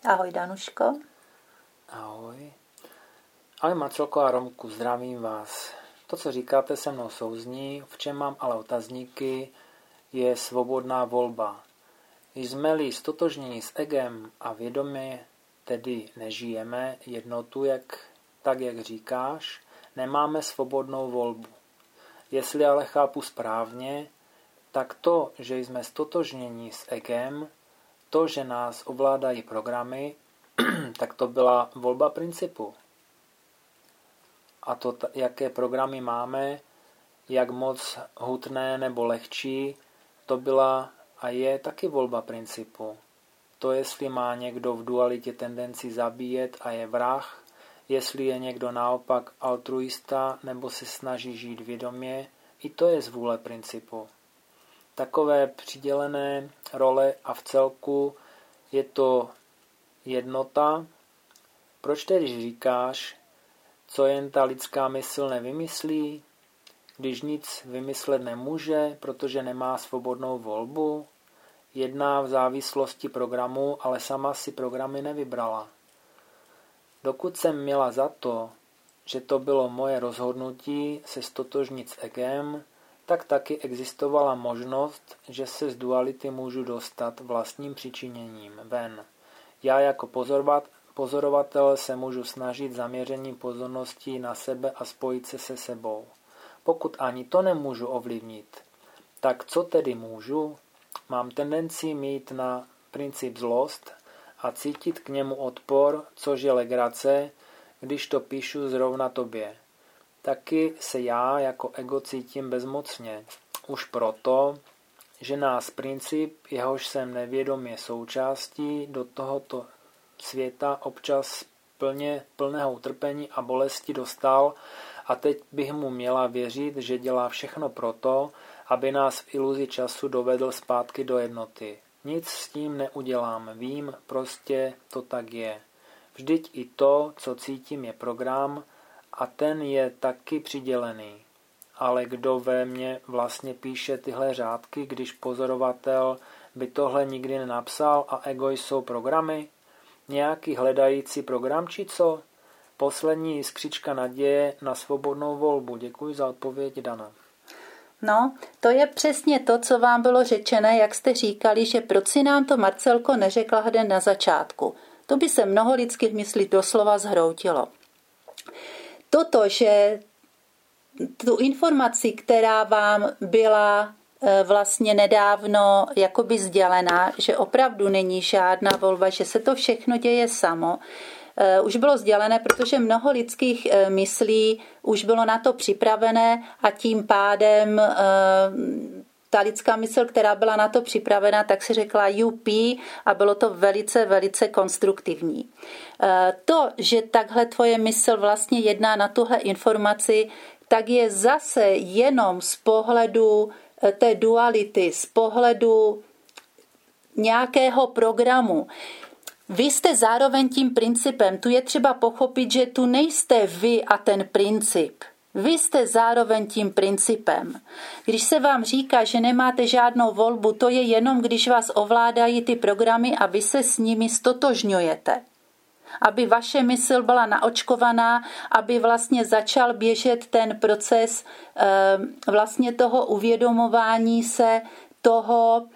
Ahoj Danuško. Ahoj. Ahoj Marcelko a Romku, zdravím vás. To, co říkáte, se mnou souzní, v čem mám ale otazníky, je svobodná volba. Jsme-li stotožněni s egem a vědomě tedy nežijeme jednotu, tak jak říkáš, nemáme svobodnou volbu. Jestli ale chápu správně, tak to, že jsme stotožněni s egem, to, že nás ovládají programy, tak to byla volba principu. A to, jaké programy máme, jak moc hutné nebo lehčí, to byla a je taky volba principu. To, jestli má někdo v dualitě tendenci zabíjet a je vrah, jestli je někdo naopak altruista nebo se snaží žít vědomě, i to je z vůle principu. Takové přidělené role a v celku je to jednota. Proč tedy říkáš, co jen ta lidská mysl nevymyslí, když nic vymyslet nemůže, protože nemá svobodnou volbu? Jedná v závislosti programu, ale sama si programy nevybrala. Dokud jsem měla za to, že to bylo moje rozhodnutí se stotožnit s egem, tak taky existovala možnost, že se z duality můžu dostat vlastním přičiněním ven. Já jako pozorovatel se můžu snažit zaměřením pozornosti na sebe a spojit se sebou. Pokud ani to nemůžu ovlivnit, tak co tedy můžu? Mám tendenci mít na princip zlost a cítit k němu odpor, což je legrace, když to píšu zrovna tobě. Taky se já jako ego cítím bezmocně. Už proto, že nás princip, jehož jsem nevědomě součástí, do tohoto světa občas plného utrpení a bolesti dostal a teď bych mu měla věřit, že dělá všechno proto, aby nás v iluzi času dovedl zpátky do jednoty. Nic s tím neudělám, vím, prostě to tak je. Vždyť i to, co cítím, je program a ten je taky přidělený. Ale kdo ve mně vlastně píše tyhle řádky, když pozorovatel by tohle nikdy nenapsal a ego jsou programy? Nějaký hledající program či co? Poslední jiskřička naděje na svobodnou volbu. Děkuji za odpověď, Dana. No, to je přesně to, co vám bylo řečené, jak jste říkali, že proč si nám to Marcelko neřekla hned na začátku. To by se mnoho lidských myslí doslova zhroutilo. Toto, že tu informaci, která vám byla vlastně nedávno jakoby sdělena, že opravdu není žádná volba, že se to všechno děje samo, už bylo sdělené, protože mnoho lidských myslí už bylo na to připravené a tím pádem ta lidská mysl, která byla na to připravena, tak si řekla UP a bylo to velice, velice konstruktivní. To, že takhle tvoje mysl vlastně jedná na tuhle informaci, tak je zase jenom z pohledu té duality, z pohledu nějakého programu. Vy jste zároveň tím principem. Tu je třeba pochopit, že tu nejste vy a ten princip. Vy jste zároveň tím principem. Když se vám říká, že nemáte žádnou volbu, to je jenom, když vás ovládají ty programy a vy se s nimi stotožňujete. Aby vaše mysl byla naočkovaná, aby vlastně začal běžet ten proces vlastně toho uvědomování se toho,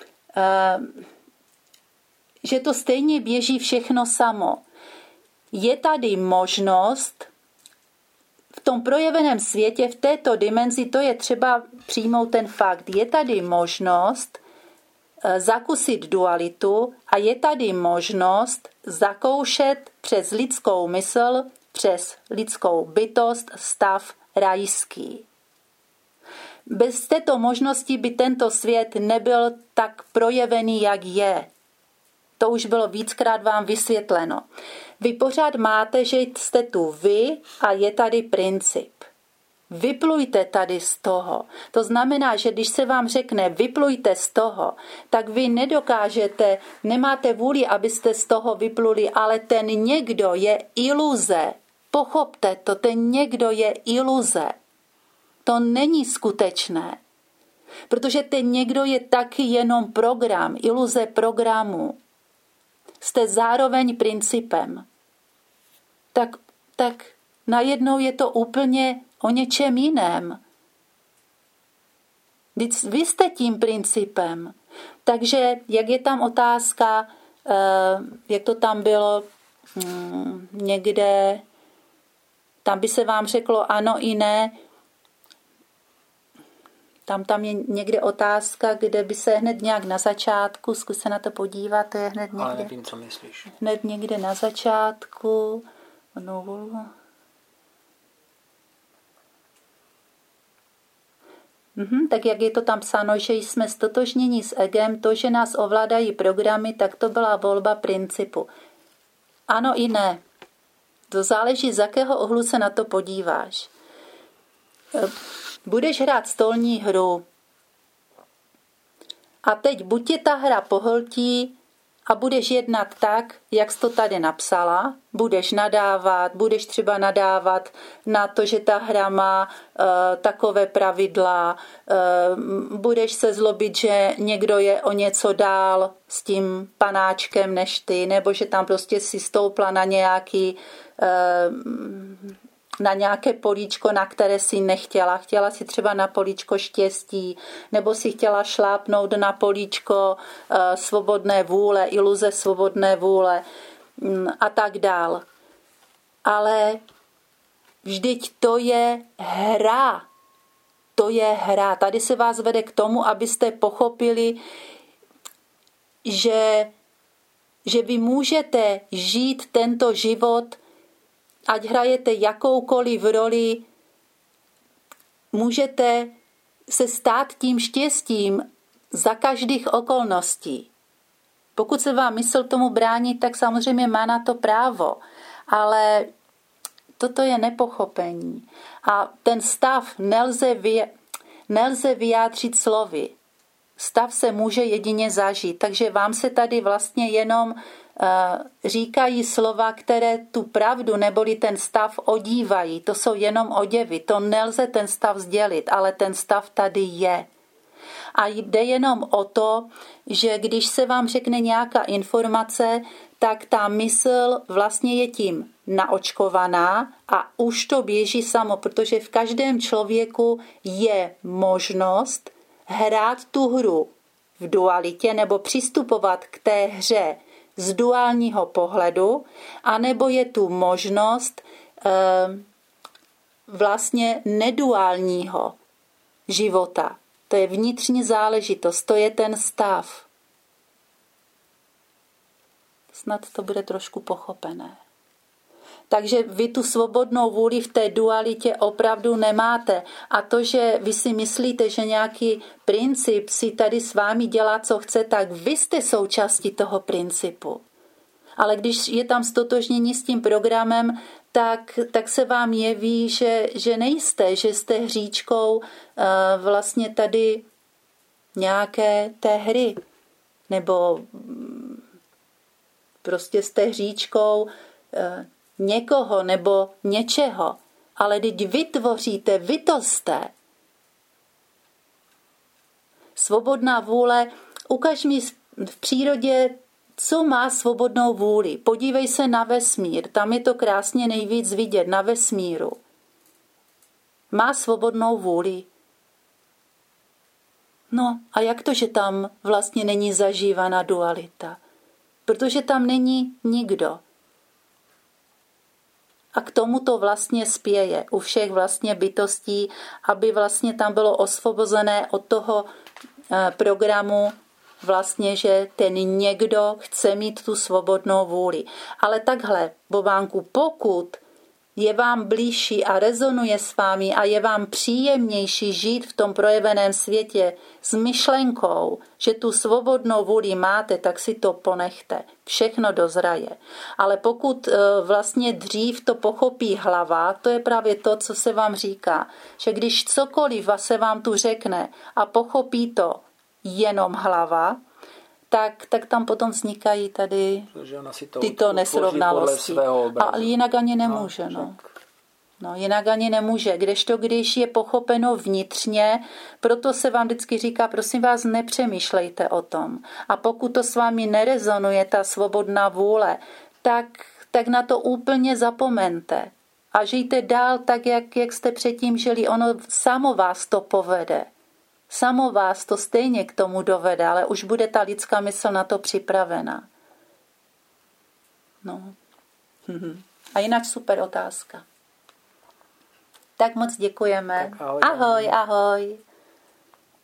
že to stejně běží všechno samo. Je tady možnost v tom projeveném světě, v této dimenzi, to je třeba přijmout ten fakt, je tady možnost zakusit dualitu a je tady možnost zakoušet přes lidskou mysl, přes lidskou bytost stav rajský. Bez této možnosti by tento svět nebyl tak projevený, jak je. To už bylo víckrát vám vysvětleno. Vy pořád máte, že jste tu vy a je tady princip. Vyplujte tady z toho. To znamená, že když se vám řekne vyplujte z toho, tak vy nedokážete, nemáte vůli, abyste z toho vypluli, ale ten někdo je iluze. Pochopte to, ten někdo je iluze. To není skutečné. Protože ten někdo je taky jenom program, iluze programu. jste zároveň principem. Tak najednou je to úplně o něčem jiném. Vy jste tím principem. Takže jak je tam otázka, jak to tam bylo někde, tam by se vám řeklo ano i ne, tam je někde otázka, kde by se hned nějak na začátku, zkus se na to podívat, to je hned někde. Ale nevím, co myslíš. Hned někde na začátku. Tak jak je to tam psáno, že jsme stotožnění s egem, to, že nás ovládají programy, tak to byla volba principu. Ano i ne. To záleží, z jakého úhlu se na to podíváš. Budeš hrát stolní hru a teď buď tě ta hra pohltí a budeš jednat tak, jak jsi to tady napsala, budeš třeba nadávat na to, že ta hra má takové pravidla, budeš se zlobit, že někdo je o něco dál s tím panáčkem než ty, nebo že tam prostě si stoupla na nějaké políčko, na které si nechtěla. Chtěla si třeba na políčko štěstí, nebo si chtěla šlápnout na políčko svobodné vůle, iluze svobodné vůle a tak dál. Ale vždyť to je hra. To je hra. Tady se vás vede k tomu, abyste pochopili, že vy můžete žít tento život, ať hrajete jakoukoliv roli, můžete se stát tím štěstím za každých okolností. Pokud se vám mysl tomu brání, tak samozřejmě má na to právo, ale toto je nepochopení. A ten stav nelze vyjádřit slovy. Stav se může jedině zažít, takže vám se tady vlastně jenom říkají slova, které tu pravdu neboli ten stav odívají. To jsou jenom oděvy. To nelze ten stav sdělit, ale ten stav tady je. A jde jenom o to, že když se vám řekne nějaká informace, tak ta mysl vlastně je tím naočkovaná a už to běží samo, protože v každém člověku je možnost hrát tu hru v dualitě nebo přistupovat k té hře z duálního pohledu, anebo je tu možnost vlastně neduálního života. To je vnitřní záležitost, to je ten stav. Snad to bude trošku pochopené. Takže vy tu svobodnou vůli v té dualitě opravdu nemáte. A to, že vy si myslíte, že nějaký princip si tady s vámi dělá, co chce, tak vy jste součástí toho principu. Ale když je tam stotožnění s tím programem, tak se vám jeví, že nejste, že jste hříčkou vlastně tady nějaké té hry. Nebo prostě jste hříčkou někoho nebo něčeho, ale teď vytvoříte, vy to jste. Svobodná vůle, ukaž mi v přírodě, co má svobodnou vůli. Podívej se na vesmír, tam je to krásně nejvíc vidět, na vesmíru. Má svobodnou vůli. No a jak to, že tam vlastně není zažívaná dualita? Protože tam není nikdo. A k tomu to vlastně spěje u všech vlastně bytostí, aby vlastně tam bylo osvobozené od toho programu vlastně, že ten někdo chce mít tu svobodnou vůli. Ale takhle, Bobánku, pokud je vám blížší a rezonuje s vámi a je vám příjemnější žít v tom projeveném světě s myšlenkou, že tu svobodnou vůli máte, tak si to ponechte. Všechno dozraje. Ale pokud vlastně dřív to pochopí hlava, to je právě to, co se vám říká, že když cokoliv se vám tu řekne a pochopí to jenom hlava, tak tam potom vznikají tady tyto nesrovnalosti. A jinak ani nemůže. No. No, jinak ani nemůže. Kdežto, když je pochopeno vnitřně, proto se vám vždycky říká, prosím vás, nepřemýšlejte o tom. A pokud to s vámi nerezonuje, ta svobodná vůle, tak na to úplně zapomeňte. A žijte dál tak, jak jste předtím žili. Ono samo vás to povede. Samo vás to stejně k tomu dovede, ale už bude ta lidská mysl na to připravena. No. A jinak super otázka. Tak moc děkujeme. Tak ahoj. Ahoj, ahoj.